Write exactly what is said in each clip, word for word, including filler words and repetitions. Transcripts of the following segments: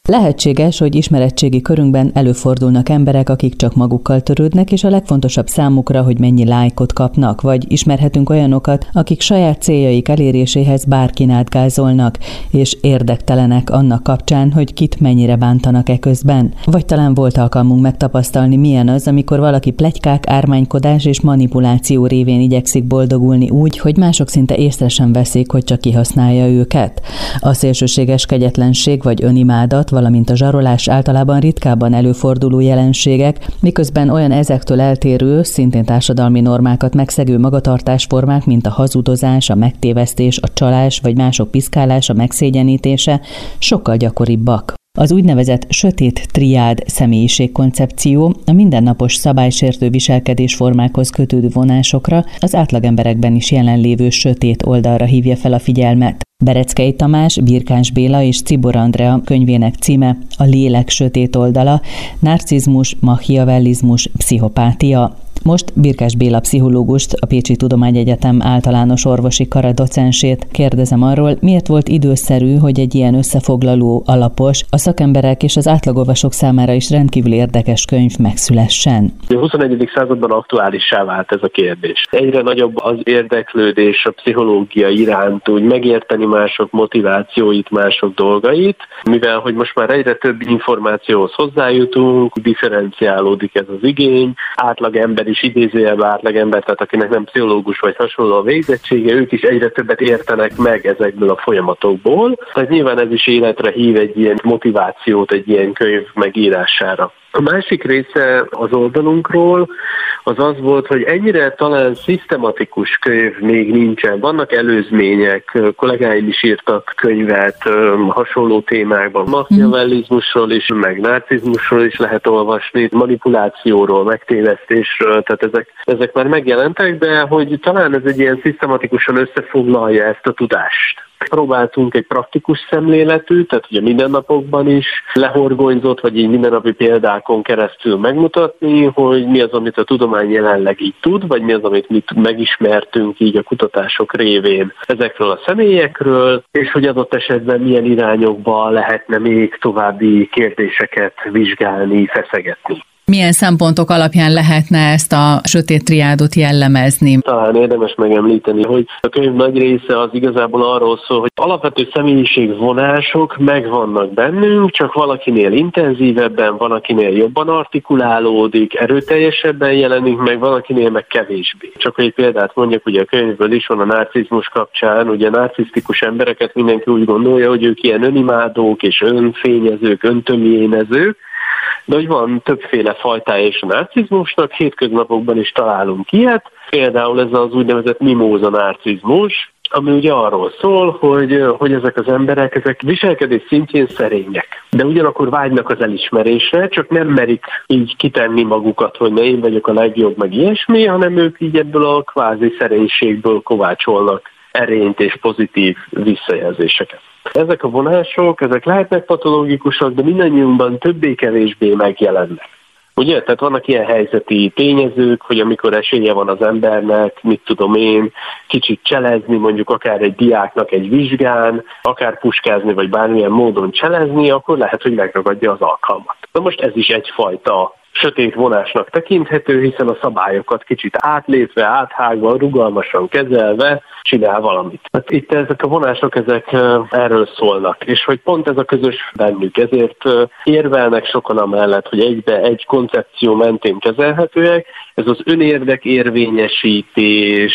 Lehetséges, hogy ismeretségi körünkben előfordulnak emberek, akik csak magukkal törődnek, és a legfontosabb számukra, hogy mennyi lájkot kapnak, vagy ismerhetünk olyanokat, akik saját céljaik eléréséhez bárkin átgázolnak, és érdektelenek annak kapcsán, hogy kit mennyire bántanak e közben. Vagy talán volt alkalmunk megtapasztalni, milyen az, amikor valaki pletykák, ármánykodás és manipuláció révén igyekszik boldogulni úgy, hogy mások szinte észre sem veszik, hogy csak kihasználja őket. A szélsőséges kegyetlenség vagy önimádat, valamint a zsarolás általában ritkábban előforduló jelenségek, miközben olyan ezektől eltérő, szintén társadalmi normákat megszegő magatartásformák, mint a hazudozás, a megtévesztés, a csalás vagy mások piszkálása, megszégyenítése sokkal gyakoribbak. Az úgynevezett sötét triád személyiségkoncepció a mindennapos szabálysértő viselkedésformákhoz kötődő vonásokra, az átlagemberekben is jelenlévő sötét oldalra hívja fel a figyelmet. Bereckei Tamás, Birkáns Béla és Czibor Andrea könyvének címe A lélek sötét oldala, narcizmus, machiavellizmus, pszichopátia. Most Birkás Béla pszichológust, a Pécsi Tudományegyetem általános orvosi kara docensét kérdezem arról, miért volt időszerű, hogy egy ilyen összefoglaló, alapos, a szakemberek és az átlagolvasók számára is rendkívül érdekes könyv megszülessen. A huszonegyedik században aktuálissá vált ez a kérdés. Egyre nagyobb az érdeklődés a pszichológia iránt, úgy megérteni mások motivációit, mások dolgait, mivel hogy most már egyre több információhoz hozzájutunk, differenciálódik ez az igény, átlag ember is idézőjelben átlagember, tehát akinek nem pszichológus vagy hasonló a végzettsége, ők is egyre többet értenek meg ezekből a folyamatokból. Tehát nyilván ez is életre hív egy ilyen motivációt egy ilyen könyv megírására. A másik része az oldalunkról az az volt, hogy ennyire talán szisztematikus könyv még nincsen. Vannak előzmények, kollégáim is írtak könyvet hasonló témákban. Machiavellizmusról is, meg narcizmusról is lehet olvasni, manipulációról, megtévesztésről, tehát ezek, ezek már megjelentek, de hogy talán ez egy ilyen szisztematikusan összefoglalja ezt a tudást. Próbáltunk egy praktikus szemléletű, tehát ugye mindennapokban is lehorgonyzott, vagy így mindennapi példákon keresztül megmutatni, hogy mi az, amit a tudomány jelenleg így tud, vagy mi az, amit mi megismertünk így a kutatások révén ezekről a személyekről, és hogy adott esetben milyen irányokba lehetne még további kérdéseket vizsgálni, feszegetni. Milyen szempontok alapján lehetne ezt a sötét triádot jellemezni? Talán érdemes megemlíteni, hogy a könyv nagy része az igazából arról szól, hogy alapvető személyiségvonások megvannak bennünk, csak valakinél intenzívebben, valakinél jobban artikulálódik, erőteljesebben jelenik meg, valakinél meg kevésbé. Csak hogy egy példát mondjak, ugye a könyvből is van a narcizmus kapcsán, ugye narcisztikus embereket mindenki úgy gondolja, hogy ők ilyen önimádók és önfényezők, öntömjénezők, de hogy van többféle fajtája is a narcizmusnak, hétköznapokban is találunk ilyet, például ez az úgynevezett mimóza narcizmus, ami ugye arról szól, hogy, hogy ezek az emberek, ezek viselkedés szintjén szerények, de ugyanakkor vágynak az elismerésre, csak nem merik így kitenni magukat, hogy ne én vagyok a legjobb, meg ilyesmi, hanem ők így ebből a kvázi szerénységből kovácsolnak erényt és pozitív visszajelzéseket. Ezek a vonások, ezek lehetnek patológikusak, de mindannyiunkban többé-kevésbé megjelennek. Ugye? Tehát vannak ilyen helyzeti tényezők, hogy amikor esélye van az embernek, mit tudom én, kicsit cselezni, mondjuk akár egy diáknak egy vizsgán, akár puskázni, vagy bármilyen módon cselezni, akkor lehet, hogy megragadja az alkalmat. Na most ez is egyfajta sötét vonásnak tekinthető, hiszen a szabályokat kicsit átlépve, áthágva, rugalmasan kezelve csinál valamit. Hát itt ezek a vonások, ezek erről szólnak, és hogy pont ez a közös bennük, ezért érvelnek sokan amellett, hogy egybe egy koncepció mentén kezelhetőek, ez az önérdek érvényesítés,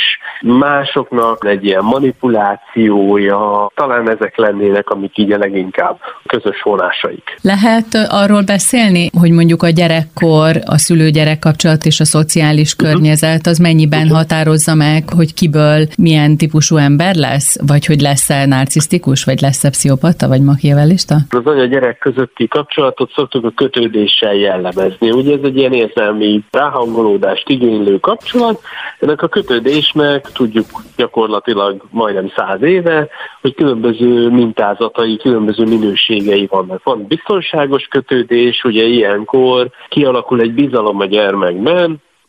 másoknak egy ilyen manipulációja, talán ezek lennének, amik így a leginkább közös vonásaik. Lehet arról beszélni, hogy mondjuk a gyerekkor, a szülő-gyerek kapcsolat és a szociális uh-huh. környezet az mennyiben uh-huh. határozza meg, hogy kiből milyen típusú ember lesz, vagy hogy lesz-e narcisztikus, vagy lesz-e pszichopata, vagy machiavellista? Az anya-gyerek közötti kapcsolatot szoktuk a kötődéssel jellemezni. Ugye ez egy ilyen érzelmi ráhangolódást igénylő kapcsolat. Ennek a kötődésnek tudjuk gyakorlatilag majdnem száz éve, hogy különböző mintázatai, különböző minőségei vannak. Van biztonságos kötődés, ugye ilyenkor kialakul egy bizalom a gyermekben,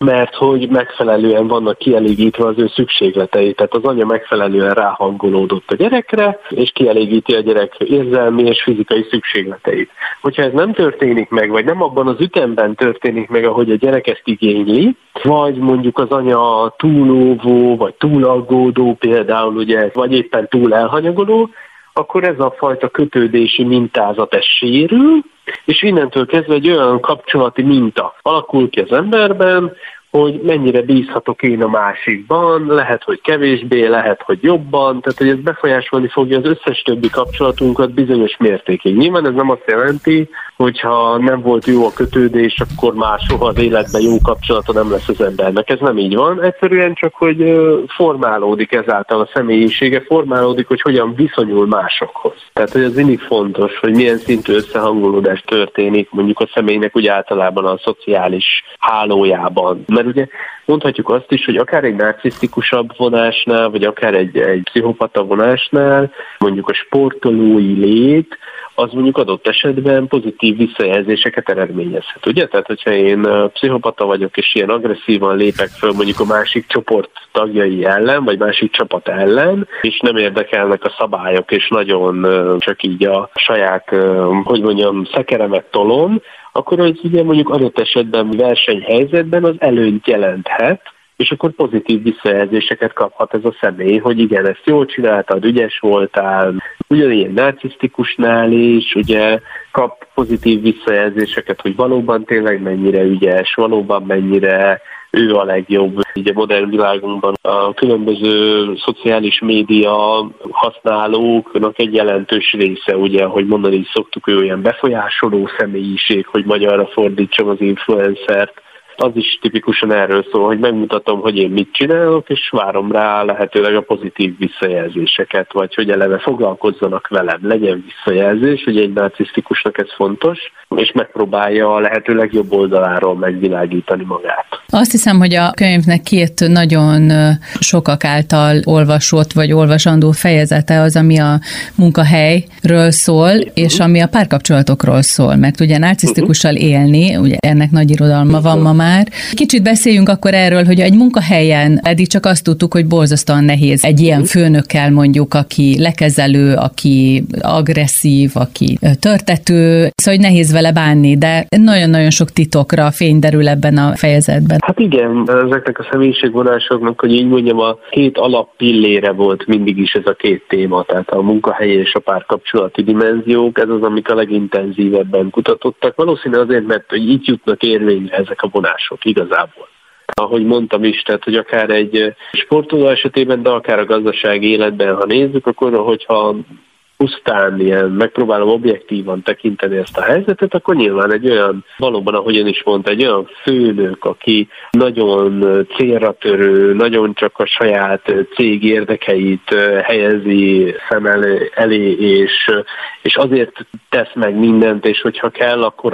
mert hogy megfelelően vannak kielégítve az ő szükségletei, tehát az anya megfelelően ráhangolódott a gyerekre, és kielégíti a gyerek érzelmi és fizikai szükségleteit. Hogyha ez nem történik meg, vagy nem abban az ütemben történik meg, ahogy a gyerek ezt igényli, vagy mondjuk az anya túlóvó, vagy túlaggódó például, ugye, vagy éppen túl elhanyagoló, akkor ez a fajta kötődési mintázat ez sérül, és innentől kezdve egy olyan kapcsolati minta alakul ki az emberben, hogy mennyire bízhatok én a másikban, lehet, hogy kevésbé, lehet, hogy jobban, tehát hogy ez befolyásolni fogja az összes többi kapcsolatunkat bizonyos mértékig. Nyilván ez nem azt jelenti, hogyha nem volt jó a kötődés, akkor már soha az életben jó kapcsolata nem lesz az embernek. Ez nem így van, egyszerűen csak, hogy formálódik ezáltal a személyisége, formálódik, hogy hogyan viszonyul másokhoz. Tehát, hogy ez mindig fontos, hogy milyen szintű összehangolódás történik mondjuk a személynek úgy általában a szociális hálójában. Mert ugye mondhatjuk azt is, hogy akár egy narcisztikusabb vonásnál, vagy akár egy, egy pszichopata vonásnál, mondjuk a sportolói lét, az mondjuk adott esetben pozitív visszajelzéseket eredményezhet, ugye? Tehát, hogyha én pszichopata vagyok, és ilyen agresszívan lépek föl mondjuk a másik csoport tagjai ellen, vagy másik csapat ellen, és nem érdekelnek a szabályok, és nagyon csak így a saját, hogy mondjam, szekeremet tolom, akkor az ugye mondjuk adott esetben versenyhelyzetben az előnyt jelenthet, és akkor pozitív visszajelzéseket kaphat ez a személy, hogy igen, ezt jól csináltad, ügyes voltál. Ugyanilyen narcisztikusnál is ugye kap pozitív visszajelzéseket, hogy valóban tényleg mennyire ügyes, valóban mennyire ő a legjobb. Így a modern világunkban a különböző szociális média használóknak egy jelentős része, ugye, ahogy mondani is szoktuk, ő olyan befolyásoló személyiség, hogy magyarra fordítsam az influencert. Az is tipikusan erről szól, hogy megmutatom, hogy én mit csinálok, és várom rá lehetőleg a pozitív visszajelzéseket, vagy hogy eleve foglalkozzanak velem, legyen visszajelzés, hogy egy narcisztikusnak ez fontos, és megpróbálja a lehető legjobb oldaláról megvilágítani magát. Azt hiszem, hogy a könyvnek két nagyon sokak által olvasott, vagy olvasandó fejezete az, ami a munkahelyről szól, és ami a párkapcsolatokról szól, mert ugye narcisztikussal élni, ugye ennek nagy irodalma van ma már. Kicsit beszéljünk akkor erről, hogy egy munkahelyen eddig csak azt tudtuk, hogy borzasztóan nehéz egy ilyen főnökkel mondjuk, aki lekezelő, aki agresszív, aki törtető, szóval hogy nehéz vele bánni, de nagyon-nagyon sok titokra fény derül ebben a fejezetben. Hát igen, ezeknek a személyiségvonásoknak, hogy így mondjam, a két alappillére volt mindig is ez a két téma, tehát a munkahelyi és a párkapcsolati dimenziók, ez az, amit a legintenzívebben kutatottak. Valószínűleg azért, mert hogy így jutnak érvényre ezek a vonások igazából. Ahogy mondtam is, tehát, hogy akár egy sportoló esetében, de akár a gazdasági életben, ha nézzük, akkor hogyha pusztán ilyen megpróbálom objektívan tekinteni ezt a helyzetet, akkor nyilván egy olyan, valóban, ahogy ön is mondta, egy olyan főnök, aki nagyon célra törő, nagyon csak a saját cég érdekeit helyezi szem elé, és, és azért tesz meg mindent, és hogyha kell, akkor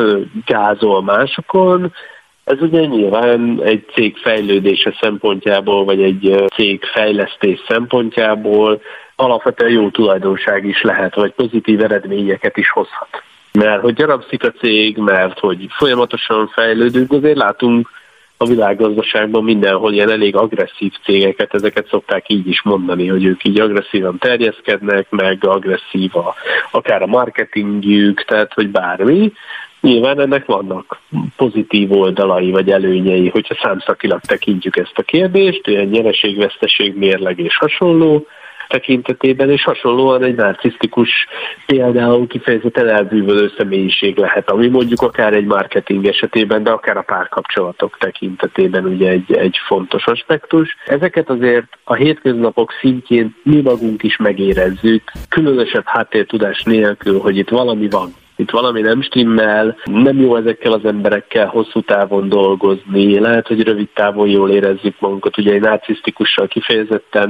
átgázol másokon. Ez ugye nyilván egy cég fejlődése szempontjából, vagy egy cég fejlesztés szempontjából alapvetően jó tulajdonság is lehet, vagy pozitív eredményeket is hozhat. Mert hogy gyarapszik a cég, mert hogy folyamatosan fejlődünk, azért látunk a világgazdaságban mindenhol ilyen elég agresszív cégeket, ezeket szokták így is mondani, hogy ők így agresszívan terjeszkednek, meg agresszív a, akár a marketingjük, tehát hogy bármi. Nyilván ennek vannak pozitív oldalai vagy előnyei, hogyha számszakilag tekintjük ezt a kérdést, olyan nyereség-veszteség, mérleg és hasonló tekintetében, és hasonlóan egy narcisztikus például kifejezetten elbűvölő személyiség lehet, ami mondjuk akár egy marketing esetében, de akár a párkapcsolatok tekintetében ugye egy, egy fontos aspektus. Ezeket azért a hétköznapok szintjén mi magunk is megérezzük, különösebb háttértudás nélkül, hogy itt valami van. Itt valami nem stimmel, nem jó ezekkel az emberekkel hosszú távon dolgozni, lehet, hogy rövid távon jól érezzük magunkat, ugye egy narcisztikussal kifejezetten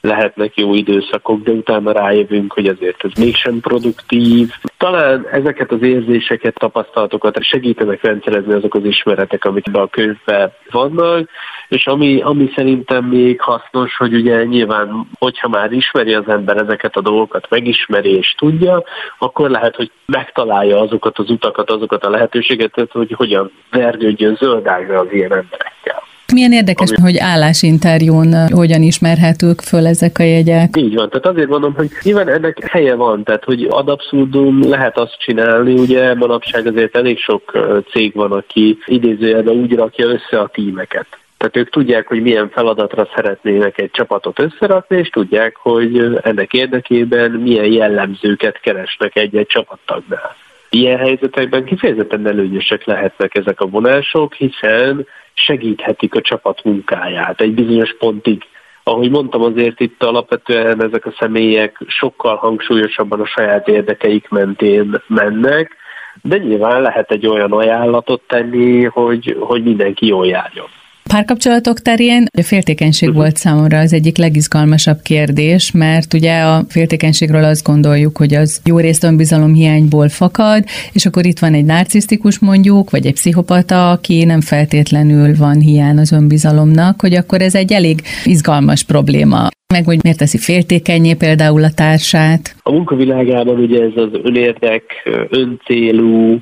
lehetnek jó időszakok, de utána rájövünk, hogy azért ez mégsem produktív. Talán ezeket az érzéseket, tapasztalatokat segítenek rendszerezni azok az ismeretek, amik ebben a könyvben vannak, és ami, ami szerintem még hasznos, hogy ugye nyilván, hogyha már ismeri az ember ezeket a dolgokat, megismeri és tudja, akkor lehet, hogy megtalálja azokat az utakat, azokat a lehetőségeket, hogy hogyan vergődjön zöldágra az ilyen emberekkel. Milyen érdekes, Ami... hogy állásinterjún hogyan ismerhetők föl ezek a jegyek. Így van, tehát azért mondom, hogy nyilván ennek helye van, tehát hogy ad abszurdum lehet azt csinálni, ugye manapság azért elég sok cég van, aki idézőjelben úgy rakja össze a tímeket. Tehát ők tudják, hogy milyen feladatra szeretnének egy csapatot összerakni, és tudják, hogy ennek érdekében milyen jellemzőket keresnek egy-egy csapattagnál. Ilyen helyzetekben kifejezetten előnyösek lehetnek ezek a vonások, hiszen segíthetik a csapat munkáját egy bizonyos pontig. Ahogy mondtam, azért itt alapvetően ezek a személyek sokkal hangsúlyosabban a saját érdekeik mentén mennek, de nyilván lehet egy olyan ajánlatot tenni, hogy, hogy mindenki jól járjon. Párkapcsolatok terén a féltékenység uh-huh. volt számomra az egyik legizgalmasabb kérdés, mert ugye a féltékenységről azt gondoljuk, hogy az jó részt önbizalomhiányból fakad, és akkor itt van egy narcisztikus mondjuk, vagy egy pszichopata, aki nem feltétlenül van hiány az önbizalomnak, hogy akkor ez egy elég izgalmas probléma. Meg hogy miért teszi féltékennyé például a társát. A munkavilágában ugye ez az önérdek, öncélú,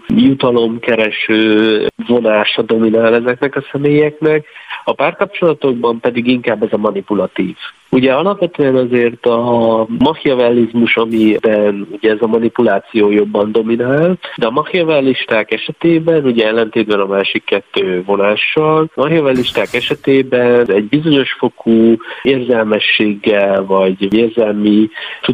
jutalomkereső vonása dominál ezeknek a személyeknek, a párkapcsolatokban pedig inkább ez a manipulatív. Ugye alapvetően azért a machiavellizmus, amiben ugye ez a manipuláció jobban dominál, de a machiavellisták esetében, ugye ellentétben a másik kettő vonással, a machiavellisták esetében egy bizonyos fokú érzelmességgel, vagy érzelmi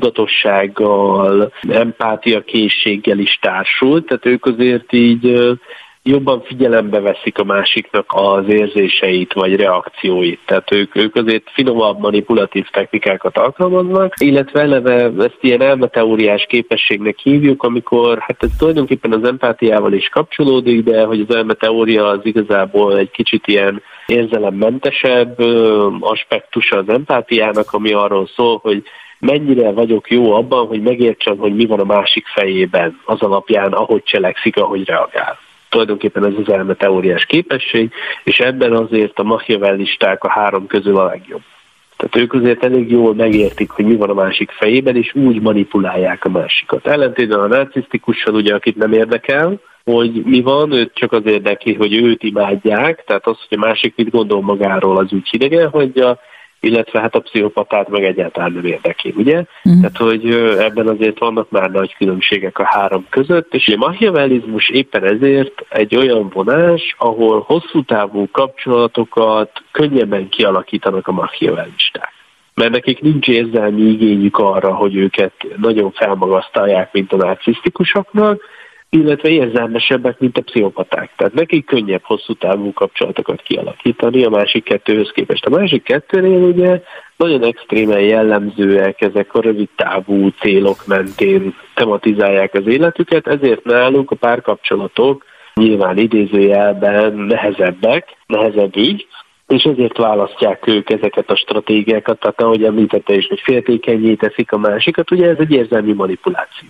tudatossággal, empátiakészséggel is társult, tehát ők azért így jobban figyelembe veszik a másiknak az érzéseit vagy reakcióit. Tehát ők, ők azért finomabb manipulatív technikákat alkalmaznak, illetve eleve ezt ilyen elmeteóriás képességnek hívjuk, amikor hát ez tulajdonképpen az empátiával is kapcsolódik, de hogy az elmeteória az igazából egy kicsit ilyen érzelemmentesebb aspektusa az empátiának, ami arról szól, hogy mennyire vagyok jó abban, hogy megértsem, hogy mi van a másik fejében az alapján, ahogy cselekszik, ahogy reagál. Tulajdonképpen ez az elmeteóriás képesség, és ebben azért a machiavellisták a három közül a legjobb. Tehát ők azért elég jól megértik, hogy mi van a másik fejében, és úgy manipulálják a másikat. Ellentétben a narcisztikussal, ugye, akit nem érdekel, hogy mi van, őt csak az érdekli, hogy őt imádják, tehát az, hogy a másik mit gondol magáról, az úgy hidegen hagyja, illetve hát a pszichopatát meg egyáltalán nem érdekli, ugye? Mm. Tehát, hogy ebben azért vannak már nagy különbségek a három között, és a machiavellizmus éppen ezért egy olyan vonás, ahol hosszú távú kapcsolatokat könnyebben kialakítanak a machiavellisták. Mert nekik nincs érzelmi igényük arra, hogy őket nagyon felmagasztalják, mint a narcisztikusoknak, illetve érzelmesebbek, mint a pszichopaták. Tehát nekik könnyebb hosszú távú kapcsolatokat kialakítani a másik kettőhöz képest. A másik kettőnél ugye nagyon extrémen jellemzőek, ezek a rövid távú célok mentén tematizálják az életüket, ezért náluk a párkapcsolatok nyilván idézőjelben nehezebbek, nehezebb ügy, és ezért választják ők ezeket a stratégiákat, tehát ahogy említette is, hogy féltékennyé teszik a másikat, ugye ez egy érzelmi manipuláció.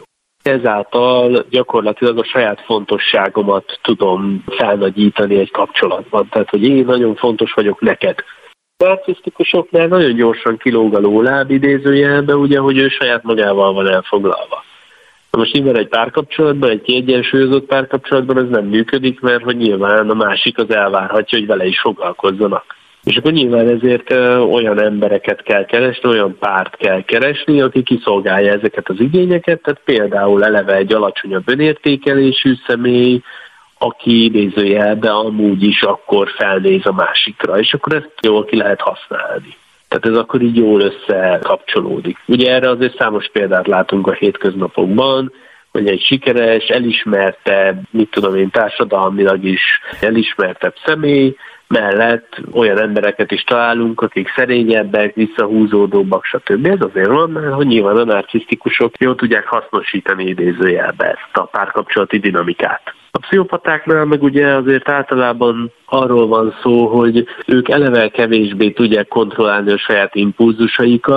Ezáltal gyakorlatilag a saját fontosságomat tudom felnagyítani egy kapcsolatban. Tehát, hogy én nagyon fontos vagyok neked. A narcisztikusoknál nagyon gyorsan kilóg a lóláb idézőjelben, ugye, hogy ő saját magával van elfoglalva. Na most nyilván egy párkapcsolatban, egy kiegyensúlyozott párkapcsolatban ez nem működik, mert hogy nyilván a másik az elvárhatja, hogy vele is foglalkozzanak. És akkor nyilván ezért olyan embereket kell keresni, olyan párt kell keresni, aki kiszolgálja ezeket az igényeket, tehát például eleve egy alacsonyabb önértékelésű személy, aki idézőjelben amúgy is akkor felnéz a másikra, és akkor ezt jól ki lehet használni. Tehát ez akkor így jól összekapcsolódik. Ugye erre azért számos példát látunk a hétköznapokban, hogy egy sikeres, elismertebb, mit tudom én, társadalmilag is elismertebb személy, mellett olyan embereket is találunk, akik szerényebbek, visszahúzódóbbak, stb. Ez azért van, mert hogy nyilván a narcisztikusok jól tudják hasznosítani idézőjelbe ezt a párkapcsolati dinamikát. A pszichopatáknál meg ugye azért általában arról van szó, hogy ők eleve kevésbé tudják kontrollálni a saját impulzusaikat,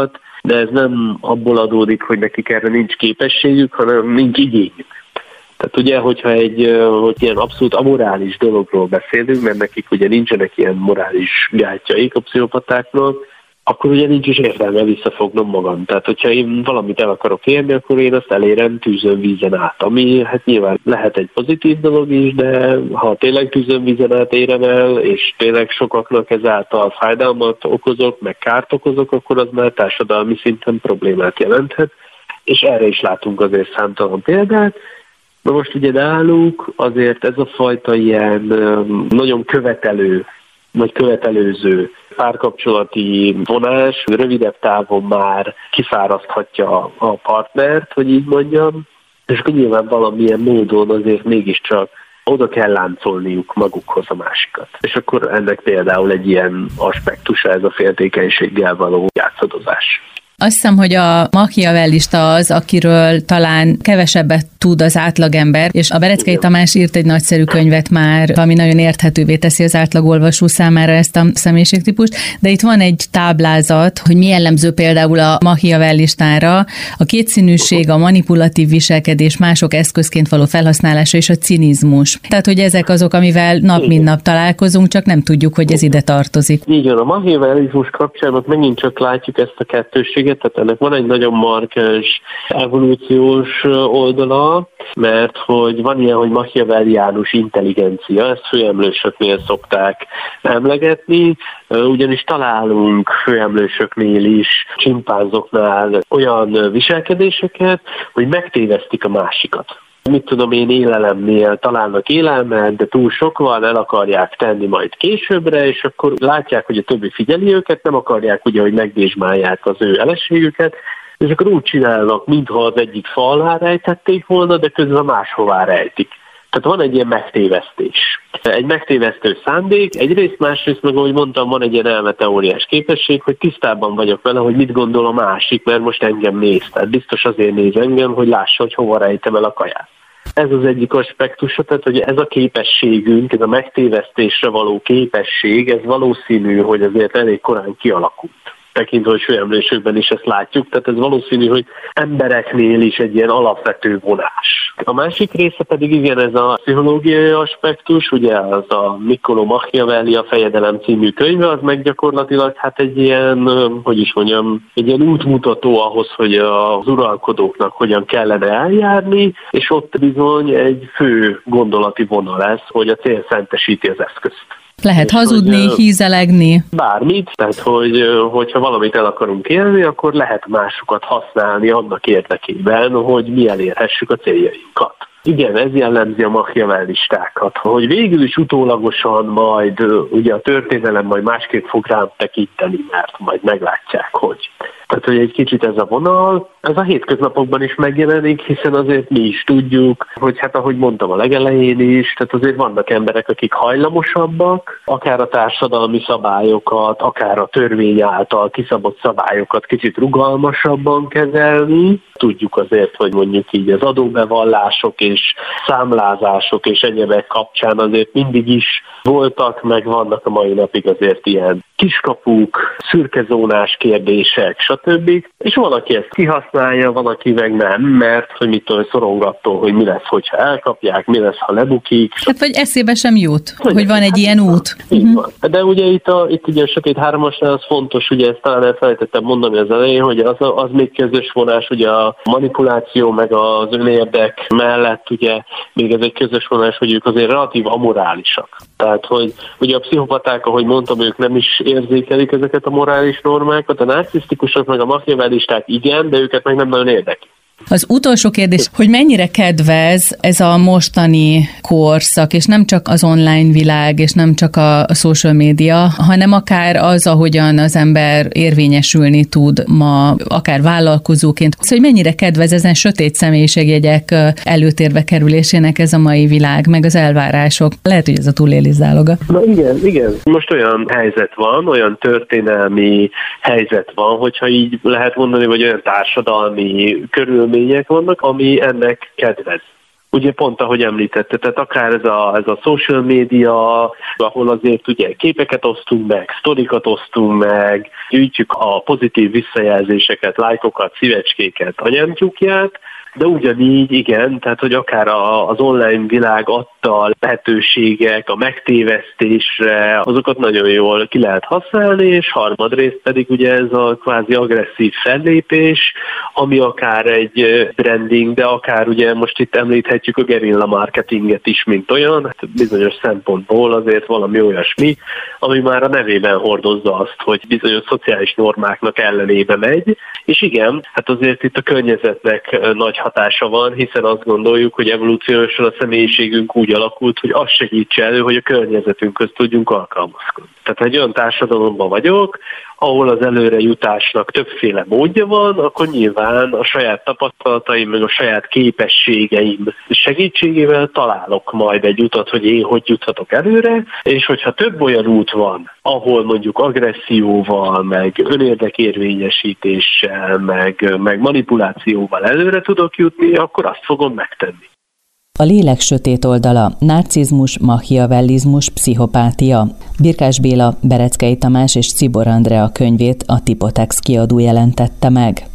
de ez nem abból adódik, hogy nekik erre nincs képességük, hanem nincs igényük. Tehát ugye, hogyha egy hogy ilyen abszolút amorális dologról beszélünk, mert nekik ugye nincsenek ilyen morális gátjaik a pszichopatáknak, akkor ugye nincs is értelme visszafognom magam. Tehát, hogyha én valamit el akarok érni, akkor én azt elérem tűzön vízen át, ami hát nyilván lehet egy pozitív dolog is, de ha tényleg tűzön vízen át érem el, és tényleg sokaknak ezáltal fájdalmat okozok, meg kárt okozok, akkor az már társadalmi szinten problémát jelenthet, és erre is látunk azért számtalan példát. Na most ugye náluk azért ez a fajta ilyen nagyon követelő, vagy követelőző párkapcsolati vonás rövidebb távon már kifáraszthatja a partnert, hogy így mondjam, és akkor nyilván valamilyen módon azért mégiscsak oda kell láncolniuk magukhoz a másikat. És akkor ennek például egy ilyen aspektusa ez a féltékenységgel való játszadozás. Azt hiszem, hogy a machiavellista az, akiről talán kevesebbet tud az átlagember, és a Bereckei Tamás írt egy nagyszerű könyvet már, ami nagyon érthetővé teszi az átlagolvasó számára ezt a személyiségtípust, de itt van egy táblázat, hogy mi jellemző például a machiavellistára, a kétszínűség, a manipulatív viselkedés, mások eszközként való felhasználása és a cinizmus. Tehát, hogy ezek azok, amivel nap mint nap találkozunk, csak nem tudjuk, hogy ez ide tartozik. Így van, a machiavellizmus kapcsán megint csak látjuk ezt a kettőséget, tehát ennek van egy nagyon markáns evolúciós oldala, mert hogy van ilyen, hogy machiavelliánus intelligencia, ezt főemlősöknél szokták emlegetni, ugyanis találunk főemlősöknél is, csimpánzoknál olyan viselkedéseket, hogy megtévesztik a másikat. Mit tudom én, élelemnél találnak élelmet, de túl sok van, el akarják tenni majd későbbre, és akkor látják, hogy a többi figyeli őket, nem akarják ugye, hogy megdésmálják az ő eleségüket, és akkor úgy csinálnak, mintha az egyik fa alá rejtették volna, de közben máshová rejtik. Tehát van egy ilyen megtévesztés. Egy megtévesztő szándék, egyrészt, másrészt meg, ahogy mondtam, van egy ilyen elmeteóriás képesség, hogy tisztában vagyok vele, hogy mit gondol a másik, mert most engem néz. Tehát biztos azért néz engem, hogy lássa, hogy hova rejtem el a kaját. Ez az egyik aspektusa, tehát hogy ez a képességünk, ez a megtévesztésre való képesség, ez valószínű, hogy azért elég korán kialakult. Tekintve, hogy főemlősökben is ezt látjuk, tehát ez valószínű, hogy embereknél is egy ilyen alapvető vonás. A másik része pedig igen, ez a pszichológiai aspektus, ugye az a Niccolò Machiavelli, a Fejedelem című könyve, az meg gyakorlatilag hát egy ilyen, hogy is mondjam, egy ilyen útmutató ahhoz, hogy az uralkodóknak hogyan kellene eljárni, és ott bizony egy fő gondolati vonal lesz, hogy a cél szentesíti az eszközt. Lehet hazudni, hogy, hízelegni. Bármit, tehát hogy, hogyha valamit el akarunk élni, akkor lehet másokat használni annak érdekében, hogy mi elérhessük a céljainkat. Igen, ez jellemzi a machiavellistákat, hogy végül is utólagosan majd ugye a történelem majd másképp fog rám tekinteni, mert majd meglátják, hogy. Tehát, hogy egy kicsit ez a vonal, ez a hétköznapokban is megjelenik, hiszen azért mi is tudjuk, hogy hát ahogy mondtam a legelején is, tehát azért vannak emberek, akik hajlamosabbak, akár a társadalmi szabályokat, akár a törvény által kiszabott szabályokat kicsit rugalmasabban kezelni. Tudjuk azért, hogy mondjuk így az adóbevallások és számlázások és egyebek kapcsán azért mindig is voltak, meg vannak a mai napig azért ilyen kiskapuk, szürkezónás kérdések, stb. És valaki ezt kihasználja, valaki meg nem, mert hogy mit tudom, szorong attól, hogy mi lesz, hogyha elkapják, mi lesz, ha lebukik. Hát vagy eszébe sem jut, hogy, hogy van egy hát, ilyen út. Így van. De ugye itt a, itt ugye a sötét hármasnál az fontos, ugye ezt talán elfelejtettem mondani az elején, hogy az, az még közös vonás, ugye a manipuláció meg az önérdek mellett ugye még ez egy közös vonás, hogy ők azért relatív amorálisak. Tehát, hogy ugye a pszichopaták, ahogy mondtam, ők nem is érzékelik ezeket a morális normákat, a narcisztikusok meg a machiavellisták igen, de őket meg nem nagyon érdekli. Az utolsó kérdés, hogy mennyire kedvez ez a mostani korszak, és nem csak az online világ, és nem csak a social media, hanem akár az, ahogyan az ember érvényesülni tud ma, akár vállalkozóként. Szóval, hogy mennyire kedvez ezen sötét személyiségjegyek előtérbe kerülésének ez a mai világ, meg az elvárások. Lehet, hogy ez a túlélés záloga. Na igen, igen. Most olyan helyzet van, olyan történelmi helyzet van, hogyha így lehet mondani, vagy olyan társadalmi körül vannak, ami ennek kedvez. Ugye pont ahogy említette, tehát akár ez a, ez a social media, ahol azért ugye képeket osztunk meg, sztorikat osztunk meg, gyűjtjük a pozitív visszajelzéseket, lájkokat, szívecskéket, anyámtyúkját, de ugyanígy igen, tehát hogy akár a, az online világ adta lehetőségek, a megtévesztésre, azokat nagyon jól ki lehet használni, és harmadrészt pedig ugye ez a kvázi agresszív fellépés, ami akár egy branding, de akár ugye most itt említhetjük a gerilla marketinget is, mint olyan, hát bizonyos szempontból azért valami olyasmi, ami már a nevében hordozza azt, hogy bizonyos szociális normáknak ellenébe megy, és igen, hát azért itt a környezetnek nagy hatása van, hiszen azt gondoljuk, hogy evolúciósan a személyiségünk úgy alakult, hogy az segítse elő, hogy a környezetünkhöz tudjunk alkalmazkodni. Tehát ha egy olyan társadalomban vagyok, ahol az előrejutásnak többféle módja van, akkor nyilván a saját tapasztalataim, meg a saját képességeim segítségével találok majd egy utat, hogy én hogy juthatok előre, és hogyha több olyan út van, ahol mondjuk agresszióval, meg önérdekérvényesítéssel, meg, meg manipulációval előre tudok jutni, akkor azt fogom megtenni. A lélek sötét oldala, narcizmus, machiavellizmus, pszichopátia. Birkás Béla, Bereckei Tamás és Czibor Andrea könyvét a Tipotex kiadó jelentette meg.